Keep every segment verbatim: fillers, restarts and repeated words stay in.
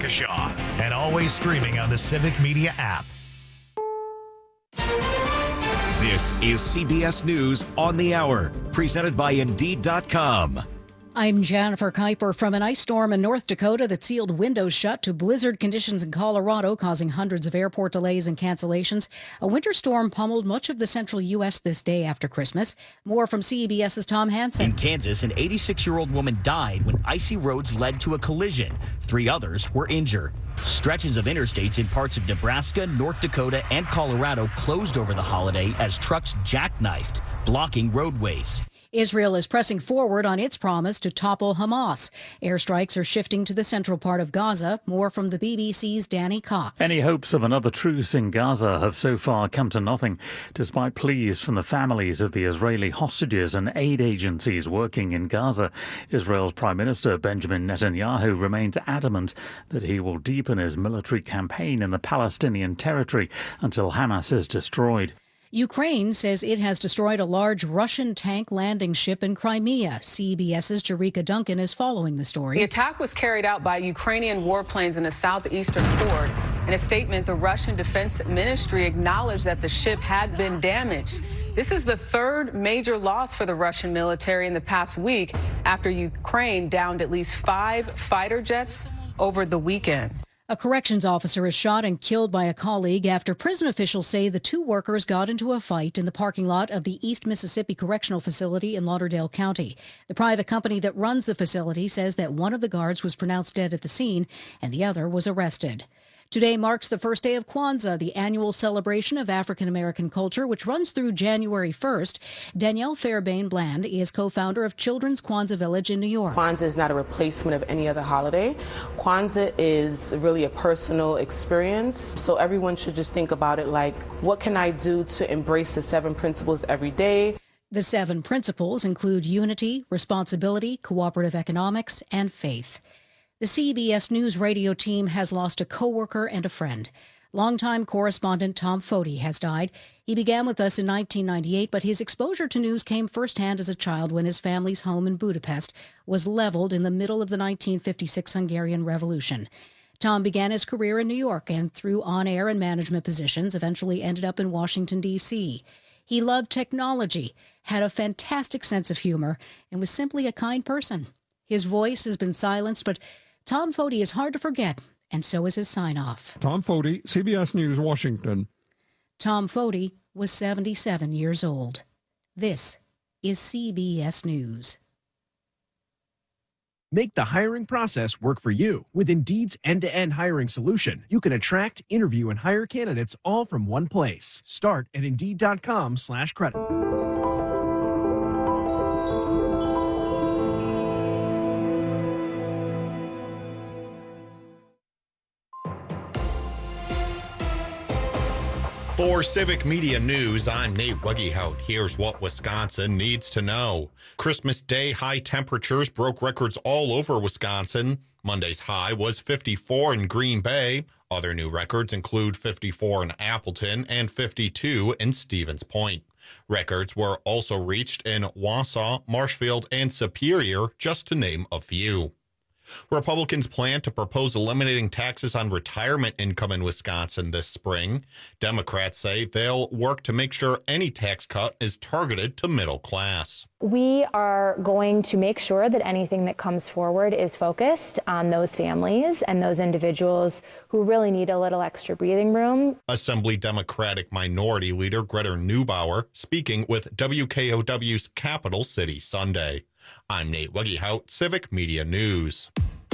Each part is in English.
Waukesha, and always streaming on the Civic Media app. This is C B S News on the Hour, presented by Indeed dot com. I'm Jennifer Kuiper. From an ice storm in North Dakota that sealed windows shut to blizzard conditions in Colorado, causing hundreds of airport delays and cancellations, a winter storm pummeled much of the central U S this day after Christmas. More from CBS's Tom Hansen. In Kansas, an eighty-six-year-old woman died when icy roads led to a collision. Three others were injured. Stretches of interstates in parts of Nebraska, North Dakota, and Colorado closed over the holiday as trucks jackknifed, blocking roadways. Israel is pressing forward on its promise to topple Hamas. Airstrikes are shifting to the central part of Gaza. More from the B B C's Danny Cox. Any hopes of another truce in Gaza have so far come to nothing, despite pleas from the families of the Israeli hostages and aid agencies working in Gaza. Israel's Prime Minister Benjamin Netanyahu remains adamant that he will deepen his military campaign in the Palestinian territory until Hamas is destroyed. Ukraine says it has destroyed a large Russian tank landing ship in Crimea. CBS's Jerika Duncan is following the story. The attack was carried out by Ukrainian warplanes in the southeastern port. In a statement, the Russian Defense Ministry acknowledged that the ship had been damaged. This is the third major loss for the Russian military in the past week after Ukraine downed at least five fighter jets over the weekend. A corrections officer is shot and killed by a colleague after prison officials say the two workers got into a fight in the parking lot of the East Mississippi Correctional Facility in Lauderdale County. The private company that runs the facility says that one of the guards was pronounced dead at the scene and the other was arrested. Today marks the first day of Kwanzaa, the annual celebration of African-American culture, which runs through January first. Danielle Fairbairn Bland is co-founder of Children's Kwanzaa Village in New York. Kwanzaa is not a replacement of any other holiday. Kwanzaa is really a personal experience, so everyone should just think about it like, what can I do to embrace the seven principles every day? The seven principles include unity, responsibility, cooperative economics, and faith. The C B S News radio team has lost a coworker and a friend. Longtime correspondent Tom Foti has died. He began with us in nineteen ninety-eight, but his exposure to news came firsthand as a child when his family's home in Budapest was leveled in the middle of the nineteen fifty-six Hungarian Revolution. Tom began his career in New York and through on-air and management positions, eventually ended up in Washington, D C He loved technology, had a fantastic sense of humor, and was simply a kind person. His voice has been silenced, but Tom Foti is hard to forget, and so is his sign-off. Tom Foti, C B S News, Washington. Tom Foti was seventy-seven years old. This is C B S News. Make the hiring process work for you. With Indeed's end-to-end hiring solution, you can attract, interview, and hire candidates all from one place. Start at Indeed.com slash credit. For Civic Media News, I'm Nate Wuggehout. Here's what Wisconsin needs to know. Christmas Day high temperatures broke records all over Wisconsin. Monday's high was fifty-four in Green Bay. Other new records include fifty-four in Appleton and fifty-two in Stevens Point. Records were also reached in Wausau, Marshfield, and Superior, just to name a few. Republicans plan to propose eliminating taxes on retirement income in Wisconsin this spring. Democrats say they'll work to make sure any tax cut is targeted to middle class. We are going to make sure that anything that comes forward is focused on those families and those individuals who really need a little extra breathing room. Assembly Democratic Minority Leader Greta Neubauer speaking with W K O W's Capital City Sunday. I'm Nate Wuggehout, Civic Media News.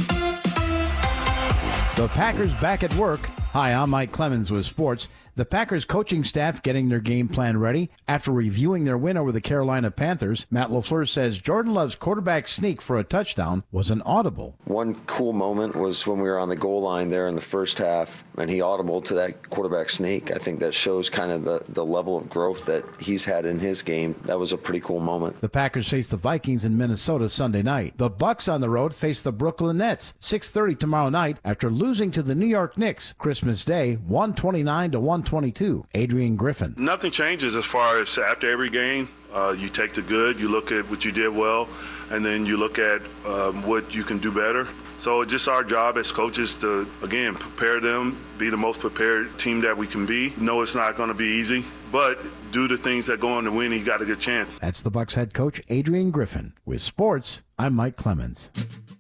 The Packers back at work. Hi, I'm Mike Clemens with sports. The Packers coaching staff getting their game plan ready. After reviewing their win over the Carolina Panthers, Matt LaFleur says Jordan Love's quarterback sneak for a touchdown was an audible. One cool moment was when we were on the goal line there in the first half, and he audibled to that quarterback sneak. I think that shows kind of the, the level of growth that he's had in his game. That was a pretty cool moment. The Packers face the Vikings in Minnesota Sunday night. The Bucks on the road face the Brooklyn Nets, six thirty tomorrow night after losing to the New York Knicks Christmas Day, one twenty-nine to one twenty-two. Adrian Griffin. Nothing changes as far as after every game. Uh, you take the good, you look at what you did well, and then you look at um, what you can do better. So it's just our job as coaches to, again, prepare them, be the most prepared team that we can be. No, it's not going to be easy, but do the things that go on to win, you got a good chance. That's the Bucs head coach, Adrian Griffin. With sports, I'm Mike Clemens.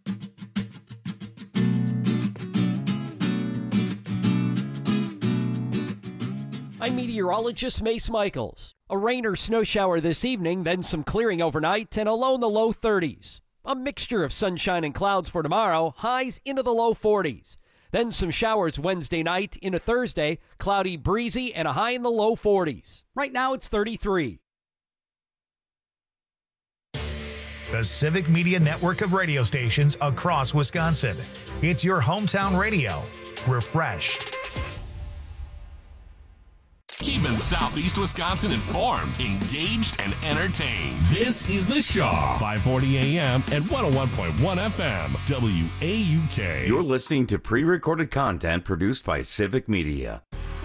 I'm meteorologist Mace Michaels. A rain or snow shower this evening, then some clearing overnight, and a low in the low thirties. A mixture of sunshine and clouds for tomorrow, highs into the low forties. Then some showers Wednesday night into Thursday, cloudy, breezy, and a high in the low forties. Right now it's thirty-three. The Civic Media network of radio stations across Wisconsin. It's your hometown radio. Refreshed. Keeping Southeast Wisconsin informed, engaged, and entertained. This is The Shaw, five forty a.m. and one oh one point one F M, W A U K. You're listening to pre-recorded content produced by Civic Media.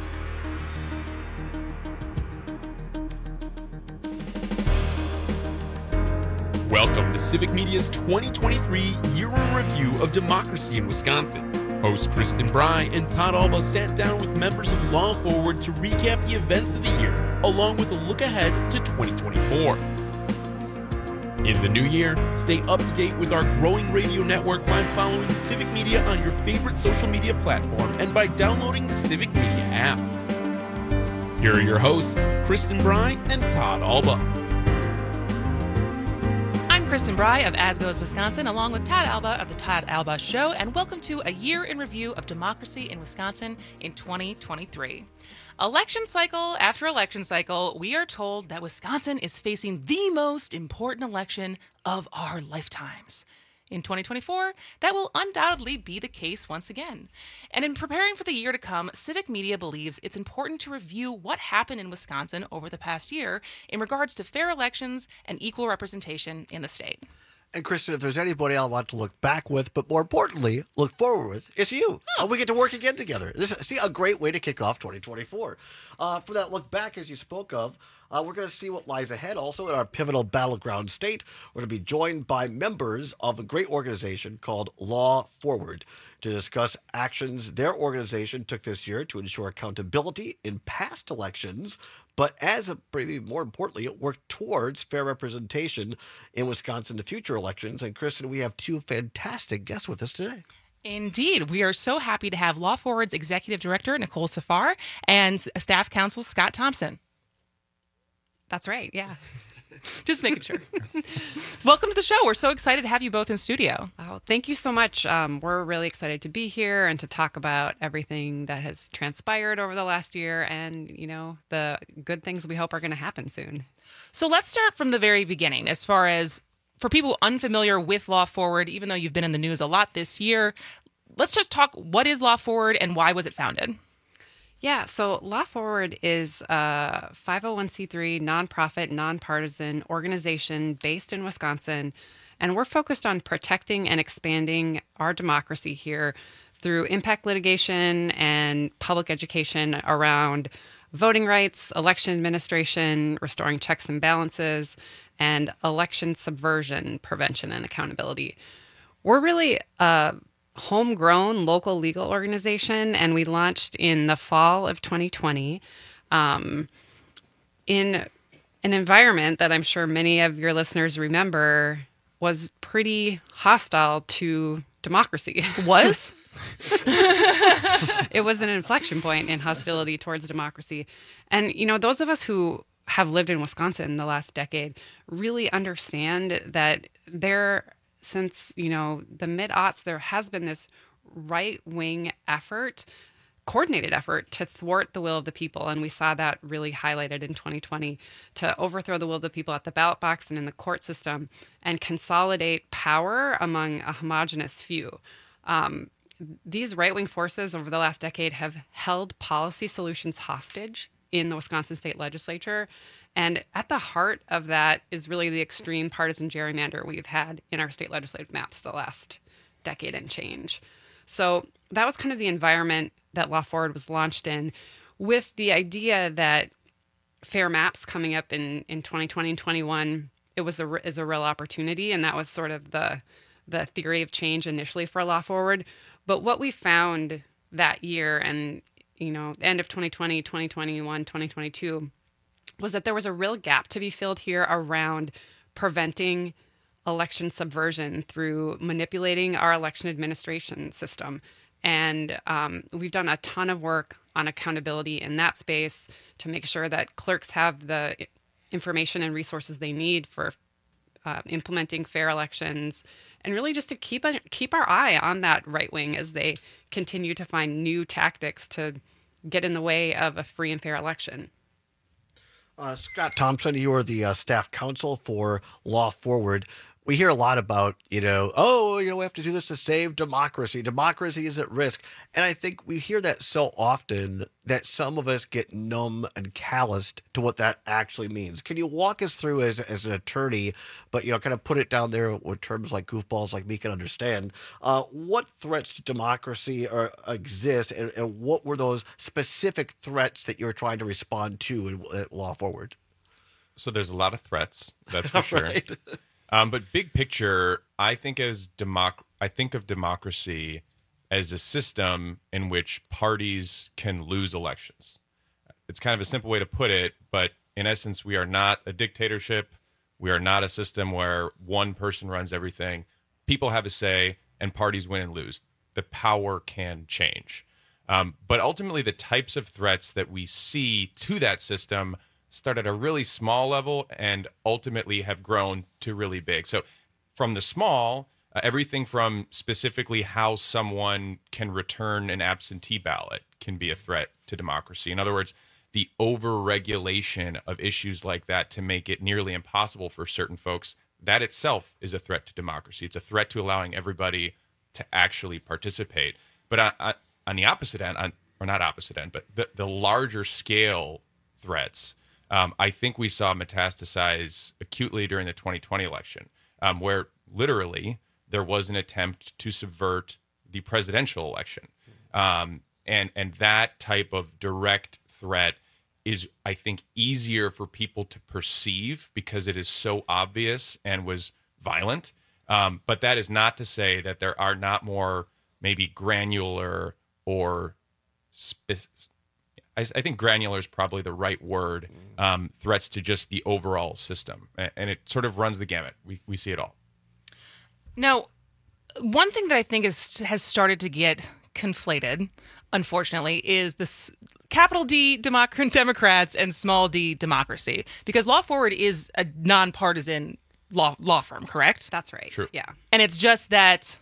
Welcome to Civic Media's twenty twenty-three Year in Review of Democracy in Wisconsin. Hosts Kristen Bry and Todd Alba sat down with members of Law Forward to recap the events of the year, along with a look ahead to twenty twenty-four. In the new year, stay up to date with our growing radio network by following Civic Media on your favorite social media platform and by downloading the Civic Media app. Here are your hosts, Kristen Bry and Todd Alba. I'm Kristen Bry of As Goes Wisconsin, along with Todd Alba of the Todd Alba Show, and welcome to a year in review of democracy in Wisconsin in twenty twenty-three. Election cycle after election cycle, we are told that Wisconsin is facing the most important election of our lifetimes. In twenty twenty-four, that will undoubtedly be the case once again. And in preparing for the year to come, Civic Media believes it's important to review what happened in Wisconsin over the past year in regards to fair elections and equal representation in the state. And Kristen, if there's anybody I want to look back with, but more importantly, look forward with, it's you. Oh. And we get to work again together. This is see, a great way to kick off twenty twenty-four. Uh, for that look back, as you spoke of, Uh, we're going to see what lies ahead also in our pivotal battleground state. We're going to be joined by members of a great organization called Law Forward to discuss actions their organization took this year to ensure accountability in past elections, but as a, maybe more importantly, it worked towards fair representation in Wisconsin to future elections. And Kristen, we have two fantastic guests with us today. Indeed. We are so happy to have Law Forward's Executive Director, Nicole Safar, and Staff Counsel, Scott Thompson. That's right, yeah. Just making sure. Welcome to the show. We're so excited to have you both in studio. Oh, thank you so much. Um, we're really excited to be here and to talk about everything that has transpired over the last year and, you know, the good things we hope are going to happen soon. So let's start from the very beginning. As far as for people unfamiliar with Law Forward, even though you've been in the news a lot this year, let's just talk, what is Law Forward and why was it founded? Yeah, so Law Forward is a five oh one c three nonprofit, nonpartisan organization based in Wisconsin, and we're focused on protecting and expanding our democracy here through impact litigation and public education around voting rights, election administration, restoring checks and balances, and election subversion prevention and accountability. We're really a homegrown local legal organization, and we launched in the fall of twenty twenty um, in an environment that I'm sure many of your listeners remember was pretty hostile to democracy. Was? It was an inflection point in hostility towards democracy. And, you know, those of us who have lived in Wisconsin the last decade really understand that there Since, you know, the mid-aughts, there has been this right-wing effort, coordinated effort to thwart the will of the people. And we saw that really highlighted in twenty twenty to overthrow the will of the people at the ballot box and in the court system and consolidate power among a homogenous few. Um, these right-wing forces over the last decade have held policy solutions hostage in the Wisconsin state legislature. And at the heart of that is really the extreme partisan gerrymander we've had in our state legislative maps the last decade and change. So that was kind of the environment that Law Forward was launched in, with the idea that fair maps coming up in, in twenty twenty and twenty-one, it was a, is a real opportunity. And that was sort of the the theory of change initially for Law Forward. But what we found that year and, you know, end of twenty twenty, twenty twenty-one, twenty twenty-two, was that there was a real gap to be filled here around preventing election subversion through manipulating our election administration system. And um, we've done a ton of work on accountability in that space to make sure that clerks have the information and resources they need for uh, implementing fair elections, and really just to keep a, keep our eye on that right wing as they continue to find new tactics to get in the way of a free and fair election. Uh, Scott Thompson, you are the uh, staff counsel for Law Forward. We hear a lot about, you know, oh, you know, we have to do this to save democracy. Democracy is at risk. And I think we hear that so often that some of us get numb and calloused to what that actually means. Can you walk us through as, as an attorney, but, you know, kind of put it down there with terms like goofballs like me can understand, uh, what threats to democracy are, exist and, and what were those specific threats that you're trying to respond to in, at Law Forward? So there's a lot of threats, that's for sure. Right. Um, but big picture, I think as democ- I think of democracy as a system in which parties can lose elections. It's kind of a simple way to put it, but in essence, we are not a dictatorship. We are not a system where one person runs everything. People have a say, and parties win and lose. The power can change. Um, but ultimately, the types of threats that we see to that system start at a really small level and ultimately have grown to really big. So from the small, uh, everything from specifically how someone can return an absentee ballot can be a threat to democracy. In other words, the over-regulation of issues like that to make it nearly impossible for certain folks, that itself is a threat to democracy. It's a threat to allowing everybody to actually participate. But on, on, on the opposite end, on, or not opposite end, but the, the larger scale threats, Um, I think we saw metastasize acutely during the twenty twenty election, um, where literally there was an attempt to subvert the presidential election. Um, and, and that type of direct threat is, I think, easier for people to perceive because it is so obvious and was violent. Um, but that is not to say that there are not more maybe granular or specific. I think granular is probably the right word, um, threats to just the overall system. And it sort of runs the gamut. We we see it all. Now, one thing that I think is has started to get conflated, unfortunately, is this capital D Democ- Democrats and small d democracy. Because Law Forward is a nonpartisan law law firm, correct? That's right. True. Yeah. And it's just that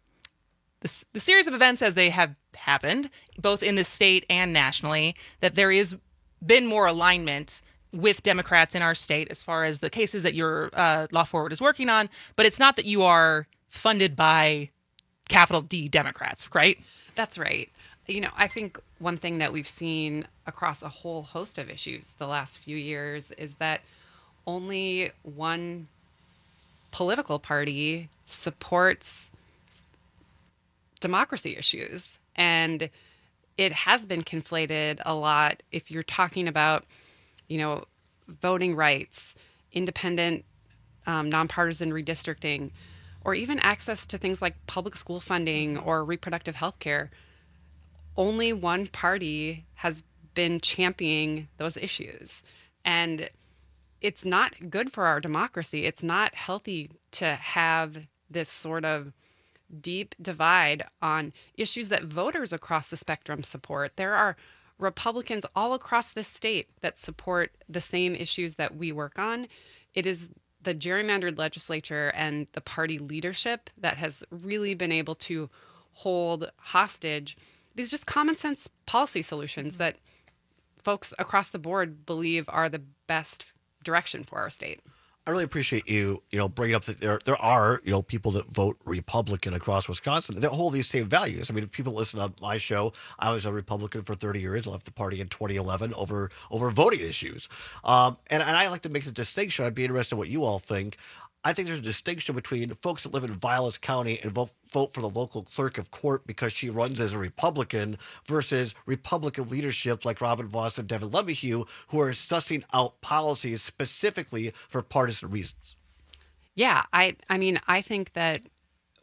the, the series of events as they have happened, both in the state and nationally, that there is been more alignment with Democrats in our state as far as the cases that your uh, Law Forward is working on. But it's not that you are funded by capital D Democrats, right? That's right. You know, I think one thing that we've seen across a whole host of issues the last few years is that only one political party supports democracy issues. And it has been conflated a lot if you're talking about, you know, voting rights, independent, um, nonpartisan redistricting, or even access to things like public school funding or reproductive health care. Only one party has been championing those issues. And it's not good for our democracy. It's not healthy to have this sort of deep divide on issues that voters across the spectrum support. There are Republicans all across this state that support the same issues that we work on. It is the gerrymandered legislature and the party leadership that has really been able to hold hostage these just common sense policy solutions that folks across the board believe are the best direction for our state. I really appreciate you, you know, bringing up that there there are, you know, people that vote Republican across Wisconsin that hold these same values. I mean, if people listen to my show, I was a Republican for thirty years. I left the party in twenty eleven over over voting issues. Um, and, and I like to make the distinction. I'd be interested in what you all think. I think there's a distinction between folks that live in Vilas County and vote, vote for the local clerk of court because she runs as a Republican versus Republican leadership like Robin Vos and Devin LeMahieu who are sussing out policies specifically for partisan reasons. Yeah, I I mean, I think that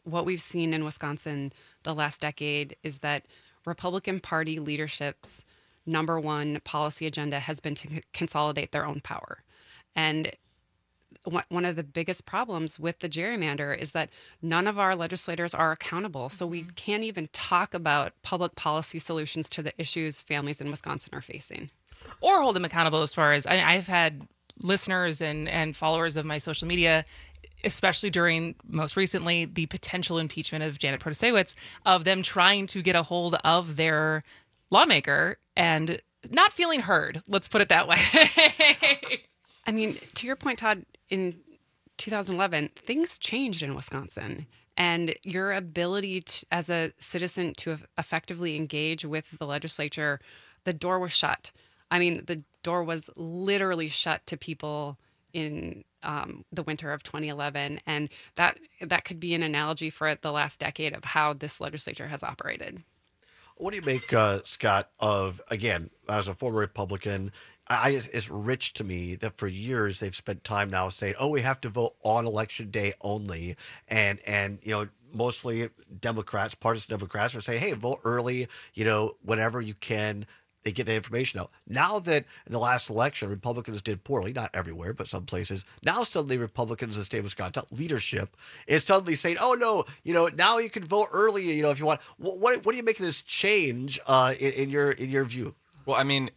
what we've seen in Wisconsin the last decade is that Republican Party leadership's number one policy agenda has been to consolidate their own power. And one of the biggest problems with the gerrymander is that none of our legislators are accountable. So we can't even talk about public policy solutions to the issues families in Wisconsin are facing. Or hold them accountable as far as I, I've had listeners and, and followers of my social media, especially during most recently the potential impeachment of Janet Protasiewicz, of them trying to get a hold of their lawmaker and not feeling heard. Let's put it that way. I mean, to your point, Todd, in two thousand eleven, things changed in Wisconsin. And your ability to, as a citizen to effectively engage with the legislature, the door was shut. I mean, the door was literally shut to people in um, the winter of twenty eleven. And that that could be an analogy for the last decade of how this legislature has operated. What do you make, uh, Scott, of, again, as a former Republican, I, it's rich to me that for years they've spent time now saying, oh, we have to vote on election day only. And, and you know, mostly Democrats, partisan Democrats are saying, hey, vote early, you know, whenever you can. They get that information out. Now that in the last election, Republicans did poorly, not everywhere, but some places, now suddenly Republicans in the state of Wisconsin, leadership, is suddenly saying, oh, no, you know, now you can vote early, you know, if you want. What, what, what do you make of this change uh, in, in your in your view? Well, I mean,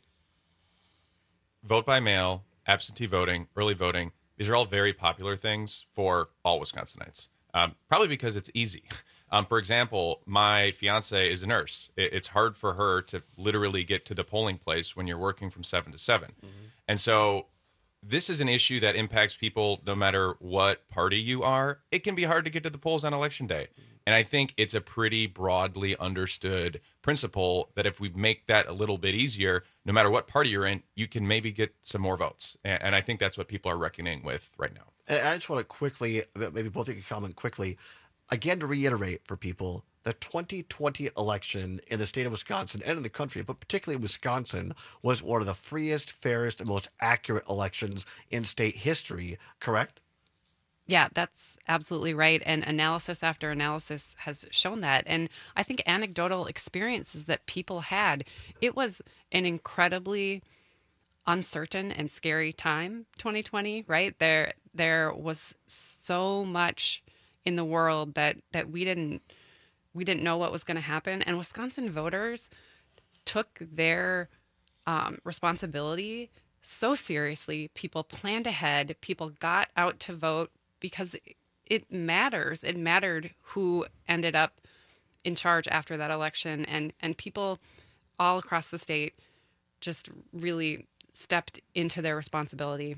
vote by mail, absentee voting, early voting, these are all very popular things for all Wisconsinites, um, probably because it's easy. Um, for example, my fiance is a nurse. It, it's hard for her to literally get to the polling place when you're working from seven to seven. Mm-hmm. And so this is an issue that impacts people no matter what party you are. It can be hard to get to the polls on election day. And I think it's a pretty broadly understood principle that if we make that a little bit easier, no matter what party you're in, you can maybe get some more votes. And, and I think that's what people are reckoning with right now. And I just want to quickly, maybe both of you can comment quickly, again, to reiterate for people, the twenty twenty election in the state of Wisconsin and in the country, but particularly Wisconsin, was one of the freest, fairest, and most accurate elections in state history, correct? Yeah, that's absolutely right. And analysis after analysis has shown that. And I think anecdotal experiences that people had, it was an incredibly uncertain and scary time, twenty twenty, right? There, there was so much in the world that that we didn't we didn't know what was going to happen, and Wisconsin voters took their um, responsibility so seriously. People planned ahead. People got out to vote because it matters. It mattered who ended up in charge after that election, and and people all across the state just really stepped into their responsibility.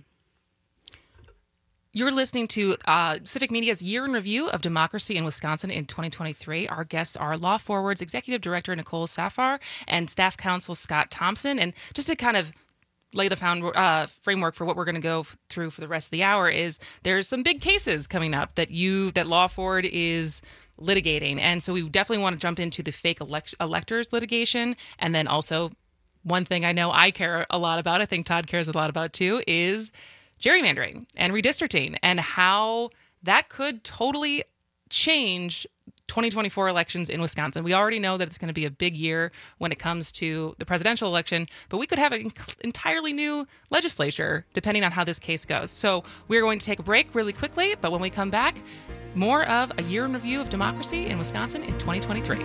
You're listening to uh, Civic Media's Year in Review of Democracy in Wisconsin in twenty twenty-three. Our guests are Law Forward's Executive Director Nicole Safar and Staff Counsel Scott Thompson. And just to kind of lay the found, uh, framework for what we're going to go f- through for the rest of the hour is there's some big cases coming up that you that Law Forward is litigating. And so we definitely want to jump into the fake elect- electors litigation. And then also one thing I know I care a lot about, I think Todd cares a lot about too, is gerrymandering and redistricting and how that could totally change twenty twenty-four elections in Wisconsin. We already know that it's going to be a big year when it comes to the presidential election, but we could have an entirely new legislature depending on how this case goes. So we're going to take a break really quickly, but when we come back, more of a year in review of democracy in Wisconsin in twenty twenty-three.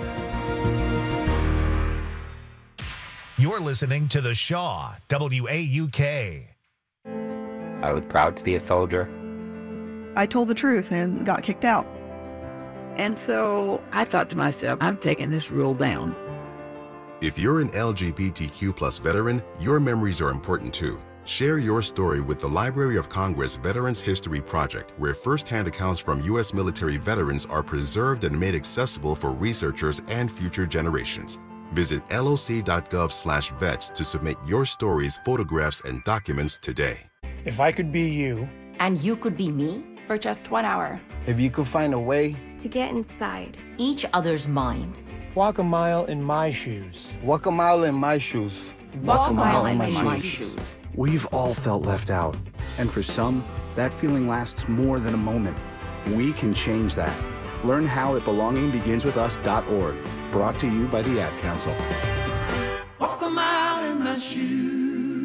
You're listening to The Shaw, W A U K. I was proud to be a soldier. I told the truth and got kicked out. And so I thought to myself, I'm taking this rule down. If you're an L G B T Q plus veteran, your memories are important too. Share your story with the Library of Congress Veterans History Project, where firsthand accounts from U S military veterans are preserved and made accessible for researchers and future generations. Visit loc.gov slash vets to submit your stories, photographs, and documents today. If I could be you, and you could be me, for just one hour. If you could find a way to get inside each other's mind. Walk a mile in my shoes. Walk a mile in my shoes. Walk, Walk a mile, mile in, in my, my shoes. shoes. We've all felt left out. And for some, that feeling lasts more than a moment. We can change that. Learn how at belonging begins with us dot org. Brought to you by the Ad Council. Walk a mile in my shoes.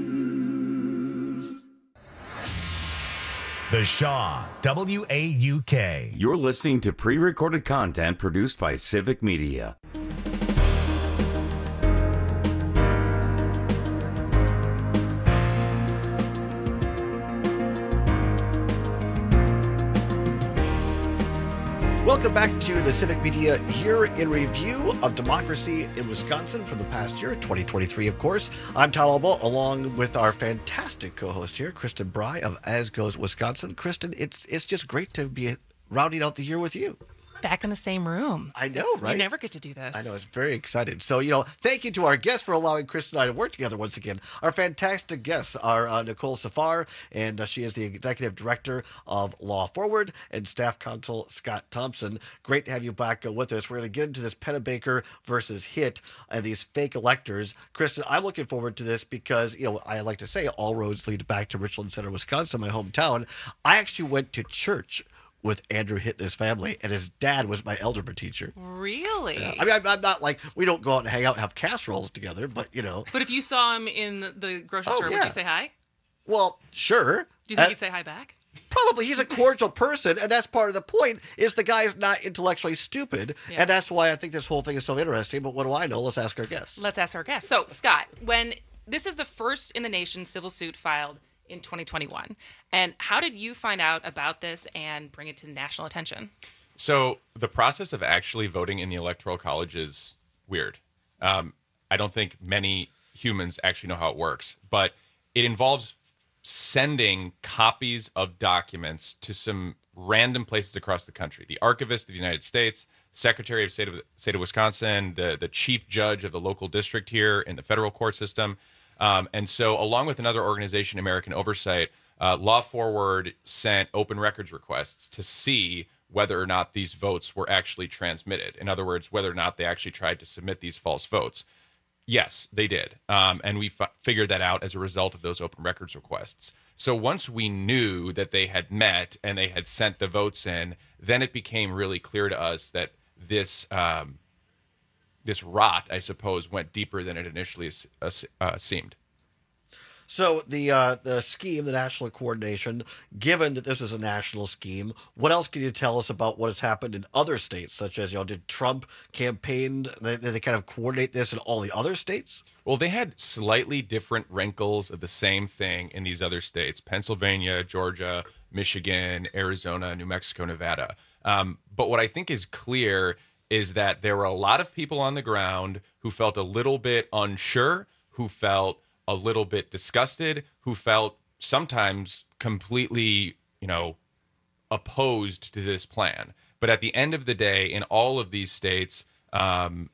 The Shaw, W A U K. You're listening to pre-recorded content produced by Civic Media. Welcome back to the Civic Media Year in Review of Democracy in Wisconsin for the past year, twenty twenty-three, of course. I'm Todd Alba, along with our fantastic co-host here, Kristen Bry of As Goes Wisconsin. Kristen, it's it's just great to be rounding out the year with you. Back in the same room. I know, It's- right? You never get to do this. I know, it's very excited. So, you know, thank you to our guests for allowing Kristen and I to work together once again. Our fantastic guests are uh, Nicole Safar, and uh, she is the executive director of Law Forward, and staff counsel Scott Thompson. Great to have you back uh, with us. We're going to get into this Pennebaker versus Hitt and these fake electors. Kristen, I'm looking forward to this because, you know, I like to say all roads lead back to Richland Center, Wisconsin, my hometown. I actually went to church with Andrew Hitt and his family, and his dad was my algebra teacher. Really? Yeah. I mean, I'm, I'm not like, we don't go out and hang out and have casseroles together, but, you know. But if you saw him in the- the grocery Oh, store, would yeah. you say hi? Well, sure. Do you think Uh, he'd say hi back? Probably. He's a cordial person, and that's part of the point, is the guy's not intellectually stupid, Yeah. and that's why I think this whole thing is so interesting. But what do I know? Let's ask our guests. Let's ask our guest. So, Scott, when this is the first in the nation civil suit filed in twenty twenty-one, and how did you find out about this and bring it to national attention? So the process of actually voting in the Electoral College is weird. Um, I don't think many humans actually know how it works, but it involves sending copies of documents to some random places across the country. The Archivist of the United States, Secretary of State of State of Wisconsin, the, the chief judge of the local district here in the federal court system. Um, and so along with another organization, American Oversight, uh, Law Forward sent open records requests to see whether or not these votes were actually transmitted. In other words, whether or not they actually tried to submit these false votes. Yes, they did. Um, and we f- figured that out as a result of those open records requests. So once we knew that they had met and they had sent the votes in, then it became really clear to us that this um, this rot, I suppose, went deeper than it initially uh, uh, seemed. So the uh, the scheme, the national coordination, given that this is a national scheme, what else can you tell us about what has happened in other states, such as, you know, did Trump campaign, did they kind of coordinate this in all the other states? Well, they had slightly different wrinkles of the same thing in these other states: Pennsylvania, Georgia, Michigan, Arizona, New Mexico, Nevada. Um, but what I think is clear is that there were a lot of people on the ground who felt a little bit unsure, who felt a little bit disgusted, who felt sometimes completely, you know, opposed to this plan. But at the end of the day, in all of these states, um,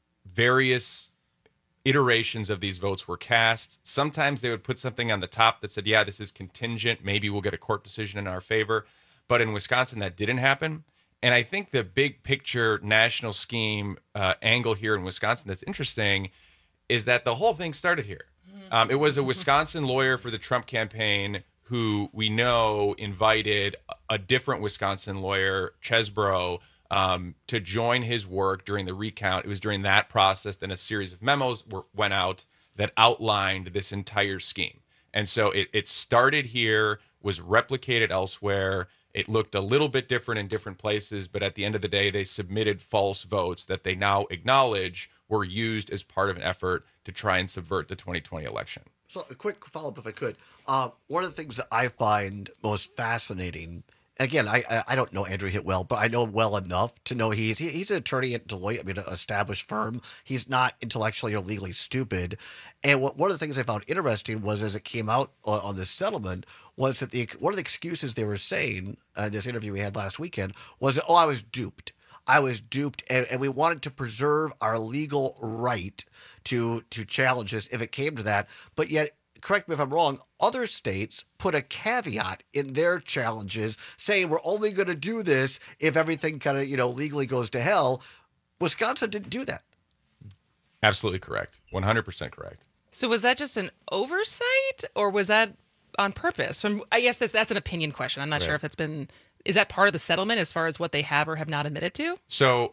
various iterations of these votes were cast. Sometimes they would put something on the top that said, yeah, this is contingent. Maybe we'll get a court decision in our favor. But in Wisconsin, that didn't happen. And I think the big picture national scheme uh, angle here in Wisconsin that's interesting is that the whole thing started here. Um, it was a Wisconsin lawyer for the Trump campaign who we know invited a different Wisconsin lawyer, Chesbrough, um, to join his work during the recount. It was during that process that a series of memos were, went out that outlined this entire scheme. And so it, it started here, was replicated elsewhere. It looked a little bit different in different places, but at the end of the day, they submitted false votes that they now acknowledge were used as part of an effort to try and subvert the twenty twenty election. So a quick follow-up, if I could. Uh, one of the things that I find most fascinating, again, I I, I don't know Andrew Hitt well, but I know him well enough to know he, he he's an attorney at Deloitte, I mean, an established firm. He's not intellectually or legally stupid. And what, one of the things I found interesting was, as it came out on, on this settlement, was that the one of the excuses they were saying uh, in this interview we had last weekend was that, oh, I was duped. I was duped, and, and we wanted to preserve our legal right to to challenge this if it came to that. But yet, correct me if I'm wrong, other states put a caveat in their challenges saying we're only going to do this if everything kind of, you know, legally goes to hell. Wisconsin didn't do that. Absolutely correct. one hundred percent correct. So was that just an oversight, or was that on purpose? From I guess this, that's an opinion question. I'm not Right. sure if it's been Is that part of the settlement as far as what they have or have not admitted to? So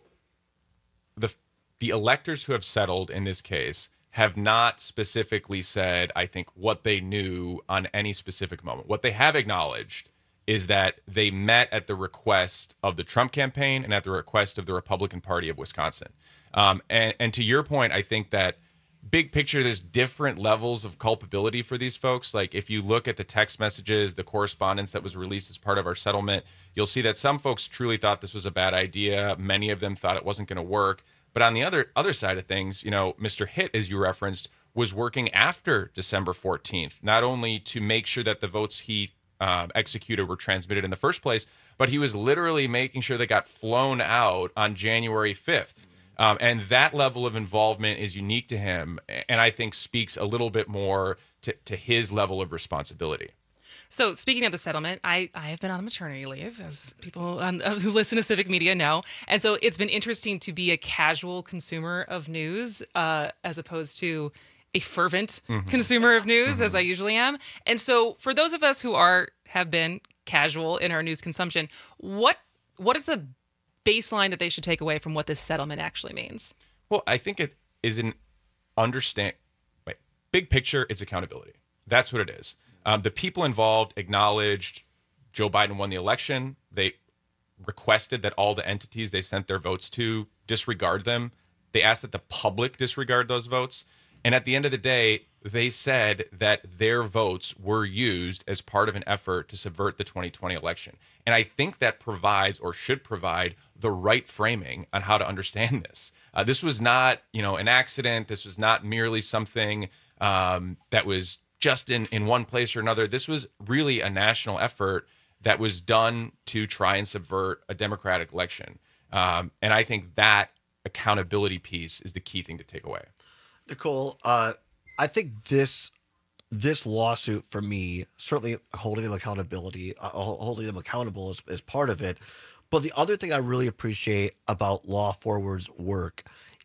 the the electors who have settled in this case have not specifically said, I think, what they knew on any specific moment. What they have acknowledged is that they met at the request of the Trump campaign and at the request of the Republican Party of Wisconsin. Um, and, and to your point, I think that big picture, there's different levels of culpability for these folks. Like if you look at the text messages, the correspondence that was released as part of our settlement, you'll see that some folks truly thought this was a bad idea. Many of them thought it wasn't going to work. But on the other other side of things, you know, Mister Hitt, as you referenced, was working after December fourteenth, not only to make sure that the votes he uh, executed were transmitted in the first place, but he was literally making sure they got flown out on January fifth. Um, and that level of involvement is unique to him, and I think speaks a little bit more to, to his level of responsibility. So speaking of the settlement, I, I have been on maternity leave, as people um, who listen to Civic Media know. And so it's been interesting to be a casual consumer of news uh, as opposed to a fervent mm-hmm. consumer of news, mm-hmm. as I usually am. And so for those of us who are have been casual in our news consumption, what what is the baseline that they should take away from what this settlement actually means? Well, I think it is an understand. Wait, big picture, it's accountability. That's what it is. Um, the people involved acknowledged Joe Biden won the election. They requested that all the entities they sent their votes to disregard them. They asked that the public disregard those votes. And at the end of the day, they said that their votes were used as part of an effort to subvert the twenty twenty election. And I think that provides or should provide the right framing on how to understand this. Uh, this was not, you know, an accident. This was not merely something um, that was just in, in one place or another. This was really a national effort that was done to try and subvert a democratic election. Um, and I think that accountability piece is the key thing to take away. Nicole, uh, I think this this lawsuit for me, certainly holding them accountability, uh, holding them accountable is, is part of it. But the other thing I really appreciate about Law Forward's work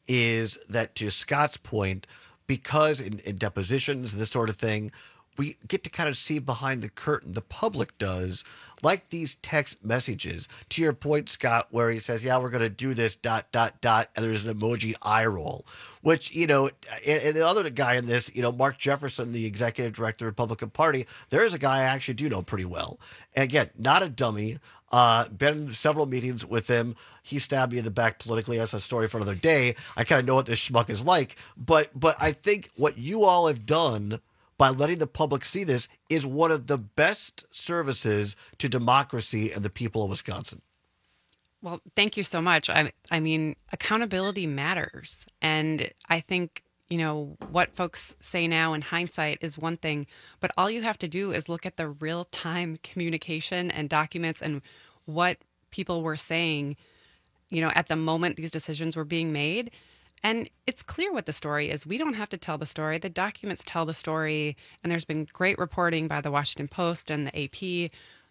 is that, to Scott's point, because in, in depositions and this sort of thing, we get to kind of see behind the curtain. The public does, like these text messages. To your point, Scott, where he says, yeah, we're going to do this, dot, dot, dot, and there's an emoji eye roll, which, you know, and, and the other guy in this, you know, Mark Jefferson, the executive director of the Republican Party, there is a guy I actually do know pretty well. And again, not a dummy. Uh, been in several meetings with him. He stabbed me in the back politically. That's a story for another day. I kind of know what this schmuck is like. But but I think what you all have done by letting the public see this is one of the best services to democracy and the people of Wisconsin. Well, thank you so much. I, I mean, accountability matters. And I think, you know, what folks say now in hindsight is one thing, but all you have to do is look at the real-time communication and documents and what people were saying, you know, at the moment these decisions were being made. And it's clear what the story is. We don't have to tell the story. The documents tell the story. And there's been great reporting by the Washington Post and the A P.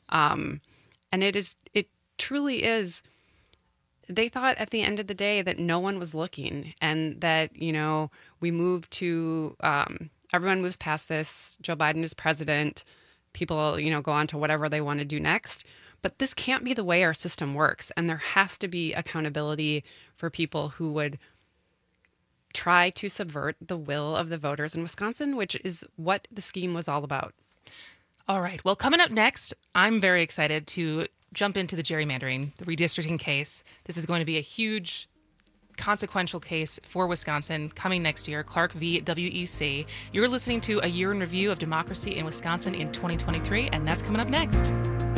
Um, and it is, it truly is. They thought at the end of the day that no one was looking and that, you know, we moved to, um, everyone moves past this. Joe Biden is president. People, you know, go on to whatever they want to do next. But this can't be the way our system works. And there has to be accountability for people who would try to subvert the will of the voters in Wisconsin, which is what the scheme was all about. All right. Well, coming up next, I'm very excited to jump into the gerrymandering, the redistricting case. This is going to be a huge, consequential case for Wisconsin coming next year, Clark v. W E C. You're listening to A Year in Review of Democracy in Wisconsin in twenty twenty-three, and that's coming up next.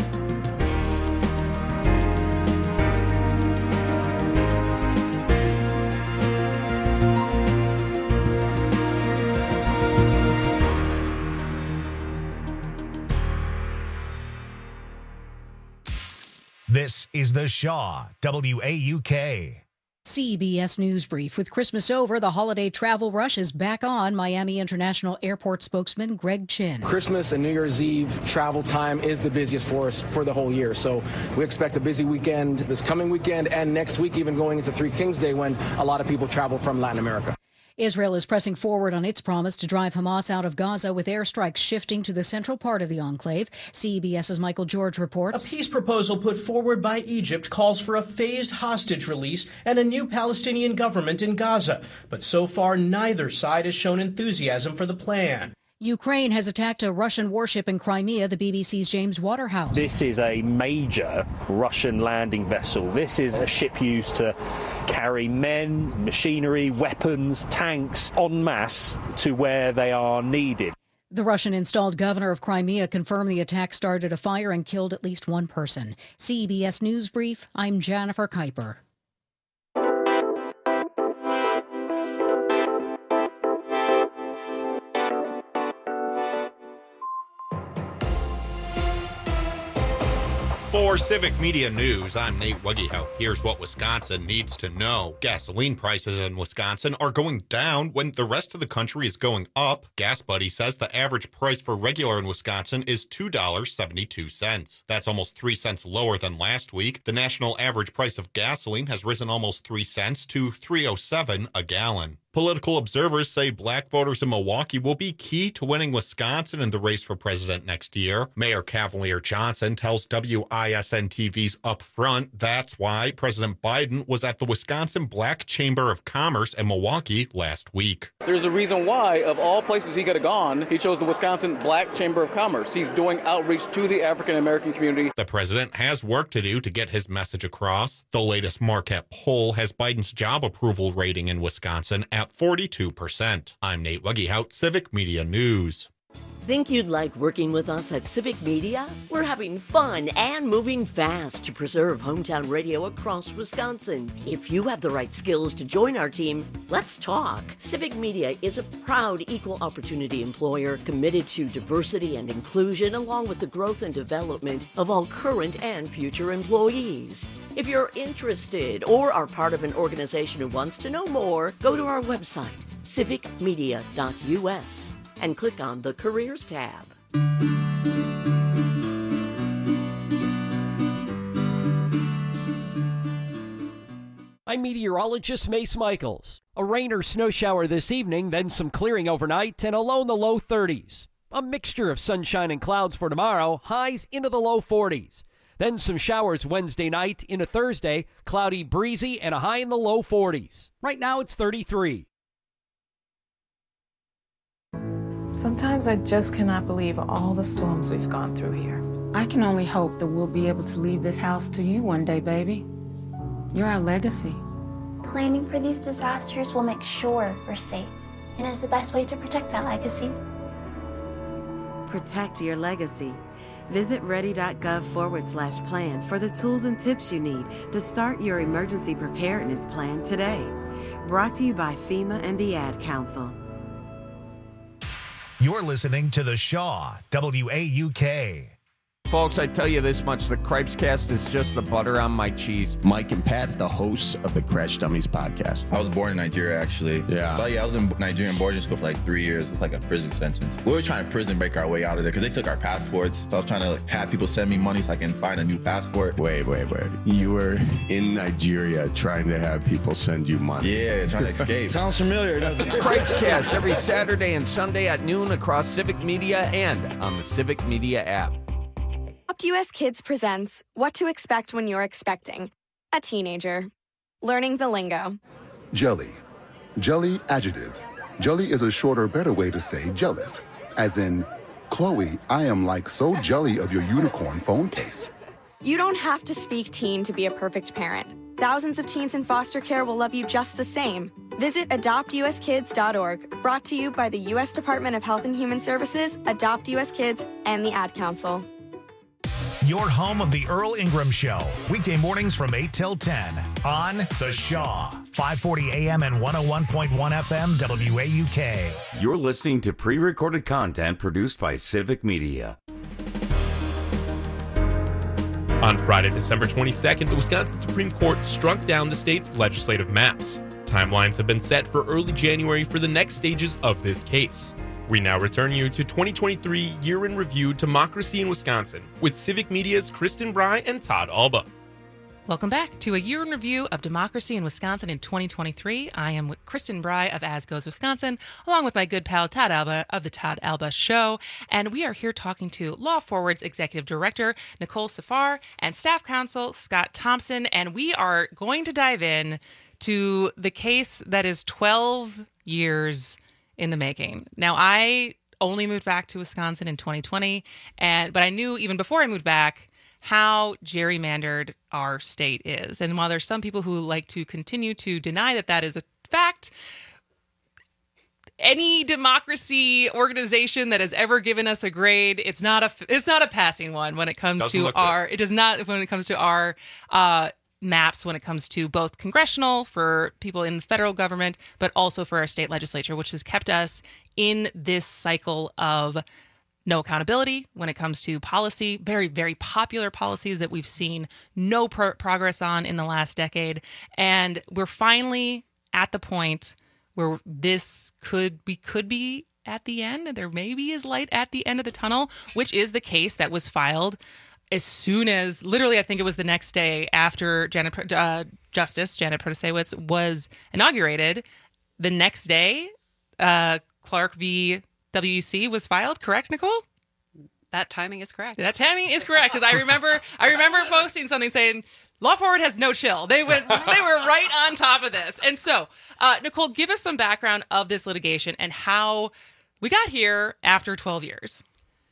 This is The Shaw, W A U K. C B S News Brief. With Christmas over, the holiday travel rush is back on. Miami International Airport spokesman Greg Chin. Christmas and New Year's Eve travel time is the busiest for us for the whole year. So we expect a busy weekend this coming weekend and next week, even going into Three Kings Day when a lot of people travel from Latin America. Israel is pressing forward on its promise to drive Hamas out of Gaza with airstrikes shifting to the central part of the enclave. CBS's Michael George reports. A peace proposal put forward by Egypt calls for a phased hostage release and a new Palestinian government in Gaza. But so far, neither side has shown enthusiasm for the plan. Ukraine has attacked a Russian warship in Crimea, the B B C's James Waterhouse. This is a major Russian landing vessel. This is a ship used to carry men, machinery, weapons, tanks en masse to where they are needed. The Russian-installed governor of Crimea confirmed the attack started a fire and killed at least one person. C B S News Brief, I'm Jennifer Kuiper. For Civic Media News, I'm Nate Wuggehout. Here's what Wisconsin needs to know. Gasoline prices in Wisconsin are going down when the rest of the country is going up. Gas Buddy says the average price for regular in Wisconsin is two dollars and seventy-two cents. That's almost three cents lower than last week. The national average price of gasoline has risen almost three cents to three dollars and seven cents a gallon. Political observers say black voters in Milwaukee will be key to winning Wisconsin in the race for president next year. Mayor Cavalier Johnson tells W I S N T V's Up Front that's why President Biden was at the Wisconsin Black Chamber of Commerce in Milwaukee last week. There's a reason why, of all places he could have gone, he chose the Wisconsin Black Chamber of Commerce. He's doing outreach to the African-American community. The president has work to do to get his message across. The latest Marquette poll has Biden's job approval rating in Wisconsin at forty-two percent. I'm Nate Wuggehout, Civic Media News. Think you'd like working with us at Civic Media? We're having fun and moving fast to preserve hometown radio across Wisconsin. If you have the right skills to join our team, let's talk. Civic Media is a proud equal opportunity employer committed to diversity and inclusion along with the growth and development of all current and future employees. If you're interested or are part of an organization who wants to know more, go to our website, civic media dot U S. and click on the Careers tab. I'm meteorologist Mace Michaels. A rain or snow shower this evening, then some clearing overnight, and a low in the low thirties. A mixture of sunshine and clouds for tomorrow, highs into the low forties. Then some showers Wednesday night into Thursday, cloudy, breezy, and a high in the low forties. Right now it's thirty-three. Sometimes I just cannot believe all the storms we've gone through here. I can only hope that we'll be able to leave this house to you one day, baby. You're our legacy. Planning for these disasters will make sure we're safe and is the best way to protect that legacy. Protect your legacy. Visit ready.gov forward slash plan for the tools and tips you need to start your emergency preparedness plan today. Brought to you by FEMA and the Ad Council. You're listening to The Shaw, W A U K. Folks, I tell you this much, the Cripescast is just the butter on my cheese. Mike and Pat, the hosts of the Crash Dummies podcast. I was born in Nigeria, actually. Yeah. So, yeah, I was in Nigerian boarding school for like three years. It's like a prison sentence. We were trying to prison break our way out of there because they took our passports. So I was trying to like, have people send me money so I can find a new passport. Wait, wait, wait. You were in Nigeria trying to have people send you money. Yeah, trying to escape. Sounds familiar, doesn't it? Cripescast every Saturday and Sunday at noon across Civic Media and on the Civic Media app. Adopt U S Kids presents What to Expect When You're Expecting a Teenager. Learning the lingo. Jelly. Jelly adjective. Jelly is a shorter, better way to say jealous. As in, Chloe, I am like so jelly of your unicorn phone case. You don't have to speak teen to be a perfect parent. Thousands of teens in foster care will love you just the same. Visit adopt u s kids dot org. Brought to you by the U S Department of Health and Human Services, Adopt U S Kids, and the Ad Council. Your home of the Earl Ingram Show. Weekday mornings from eight till ten on The Shaw. five forty A M and one oh one point one F M W A U K. You're listening to pre-recorded content produced by Civic Media. On Friday, December twenty-second, the Wisconsin Supreme Court struck down the state's legislative maps. Timelines have been set for early January for the next stages of this case. We now return you to twenty twenty-three Year in Review Democracy in Wisconsin with Civic Media's Kristen Bry and Todd Alba. Welcome back to a year in review of democracy in Wisconsin in twenty twenty-three. I am Kristen Bry of As Goes Wisconsin, along with my good pal Todd Alba of the Todd Alba Show. And we are here talking to Law Forward's Executive Director, Nicole Safar, and Staff Counsel, Scott Thompson. And we are going to dive in to the case that is twelve years in the making. Now, I only moved back to Wisconsin in twenty twenty, and but I knew even before I moved back how gerrymandered our state is. And while there's some people who like to continue to deny that that is a fact, any democracy organization that has ever given us a grade, it's not a it's not a passing one when it comes Doesn't to look our good. it does not when it comes to our uh maps, when it comes to both congressional for people in the federal government, but also for our state legislature, which has kept us in this cycle of no accountability when it comes to policy, very, very popular policies that we've seen no pro- progress on in the last decade. And we're finally at the point where this could, we could be at the end, and there maybe is light at the end of the tunnel, which is the case that was filed as soon as, literally, I think it was the next day after Janet, uh, Justice Janet Protasiewicz was inaugurated. The next day, uh, Clark v. W E C was filed, correct, Nicole? That timing is correct. That timing is correct, because I remember I remember posting something saying, Law Forward has no chill. They went they were right on top of this. And so, uh, Nicole, give us some background of this litigation and how we got here after twelve years.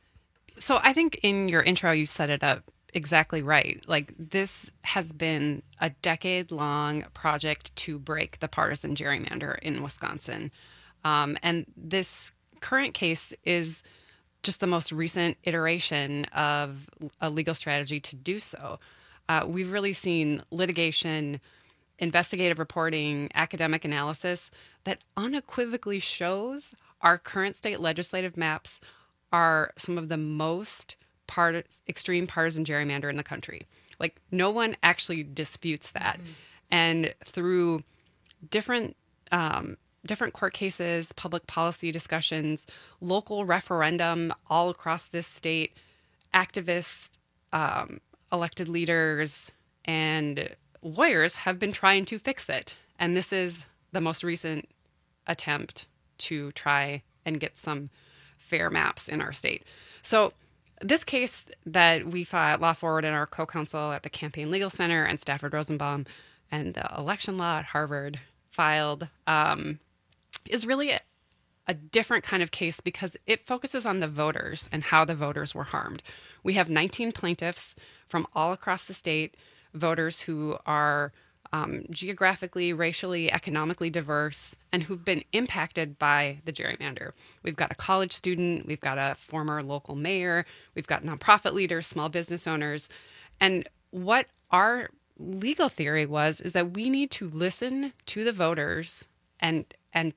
So I think in your intro, you set it up exactly right. Like, this has been a decade-long project to break the partisan gerrymander in Wisconsin. Um, and this current case is just the most recent iteration of a legal strategy to do so. Uh, we've really seen litigation, investigative reporting, academic analysis that unequivocally shows our current state legislative maps are some of the most part- extreme partisan gerrymander in the country. Like, no one actually disputes that. Mm-hmm. And through different um, different court cases, public policy discussions, local referendum all across this state, activists, um, elected leaders, and lawyers have been trying to fix it. And this is the most recent attempt to try and get some fair maps in our state. So this case that we filed, Law Forward and our co-counsel at the Campaign Legal Center and Stafford Rosenbaum and the election law at Harvard filed, um, is really a, a different kind of case because it focuses on the voters and how the voters were harmed. We have nineteen plaintiffs from all across the state, voters who are um, geographically, racially, economically diverse, and who've been impacted by the gerrymander. We've got a college student, we've got a former local mayor, we've got nonprofit leaders, small business owners. And what our legal theory was is that we need to listen to the voters and and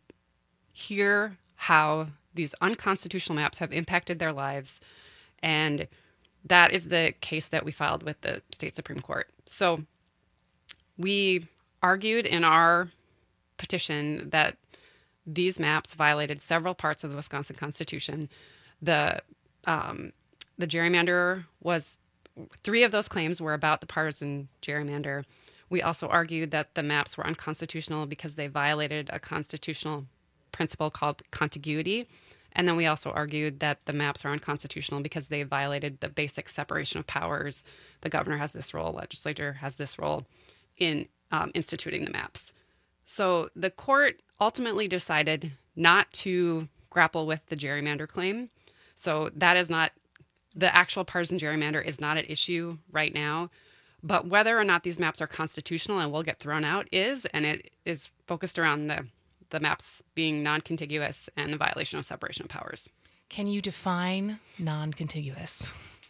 hear how these unconstitutional maps have impacted their lives. And that is the case that we filed with the state Supreme Court. So we argued in our petition that these maps violated several parts of the Wisconsin Constitution. The um, the gerrymander was, three of those claims were about the partisan gerrymander. We also argued that the maps were unconstitutional because they violated a constitutional principle called contiguity. And then we also argued that the maps are unconstitutional because they violated the basic separation of powers. The governor has this role, legislature has this role in um, instituting the maps. So the court ultimately decided not to grapple with the gerrymander claim. So that is not, the actual partisan gerrymander is not at issue right now. But whether or not these maps are constitutional and will get thrown out is, and it is focused around the the maps being non-contiguous and the violation of separation of powers. Can you define non-contiguous?